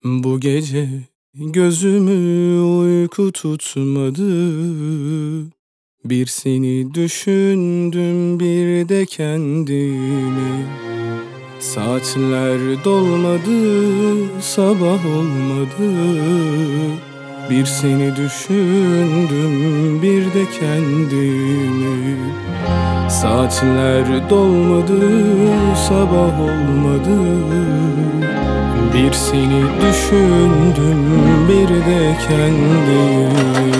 Bu gece gözümü uyku tutmadı. Bir seni düşündüm, bir de kendimi. Saatler dolmadı, sabah olmadı. Bir seni düşündüm, bir de kendimi. Saatler dolmadı, sabah olmadı. Bir seni düşündüm, bir de kendimi.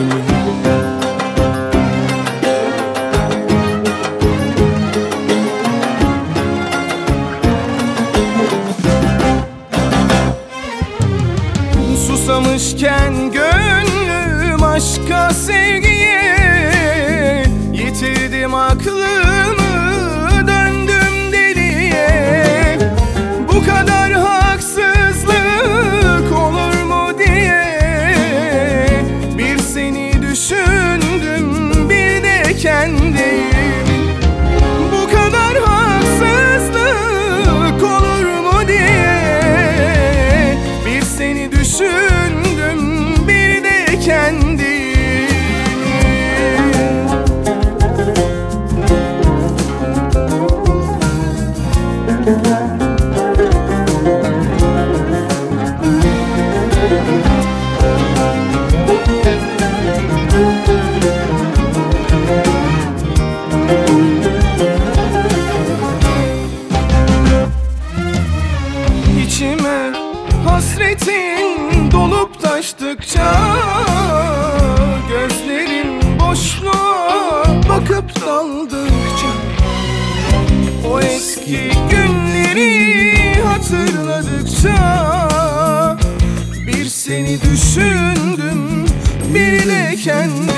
Susamışken gönlüm aşka, sevgiye, yitirdim aklımı, döndüm deliye. Bu kadar haksızlık olur mu diye bir seni düşündüm, bir de kendimi. Bu kadar haksızlık olur mu diye bir seni düşündüm, bir de kendimi. İçime hasretin dolup taştıkça, gözlerim boşluğa bakıp daldıkça, o eski günleri hatırladıkça, bir seni düşündüm, bir de kendimi.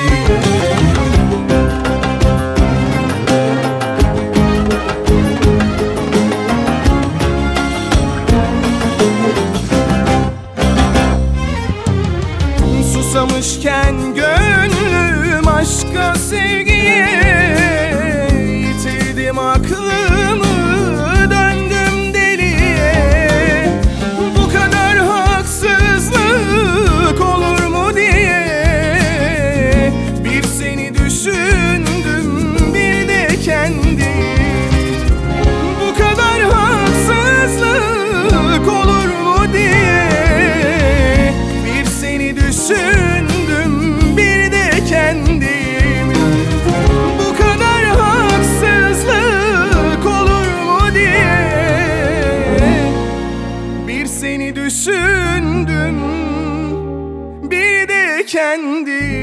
Susamışken gönlüm aşka, sevgiye, yitirdim aklımı, döndüm deliye. Bu kadar haksızlık olur mu diye bir seni düşündüm, bir de kendimi. Bu kadar haksızlık olur mu diye bir seni düşündüm, bir de kendimi. Bu kadar haksızlık olur mu diye bir seni düşündüm, bir de kendimi.